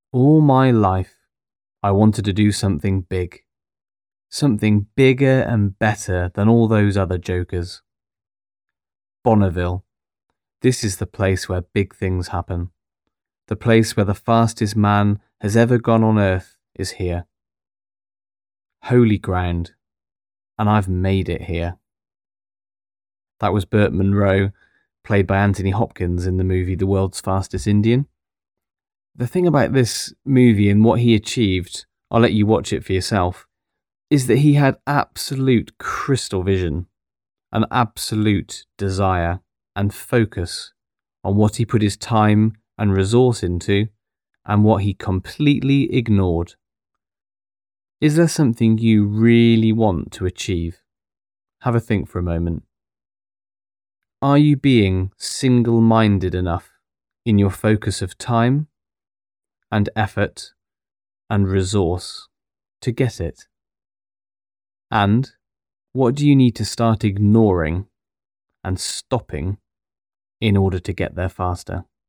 All my life, I wanted to do something big. Something bigger and better than all those other jokers. Bonneville. This is the place where big things happen. The place where the fastest man has ever gone on earth is here. Holy ground. And I've made it here. That was Burt Munro, played by Anthony Hopkins in the movie The World's Fastest Indian. The thing about this movie and what he achieved, I'll let you watch it for yourself, is that he had absolute crystal vision, an absolute desire and focus on what he put his time and resource into and what he completely ignored. Is there something you really want to achieve? Have a think for a moment. Are you being single-minded enough in your focus of time and effort and resource to get it? And what do you need to start ignoring and stopping in order to get there faster?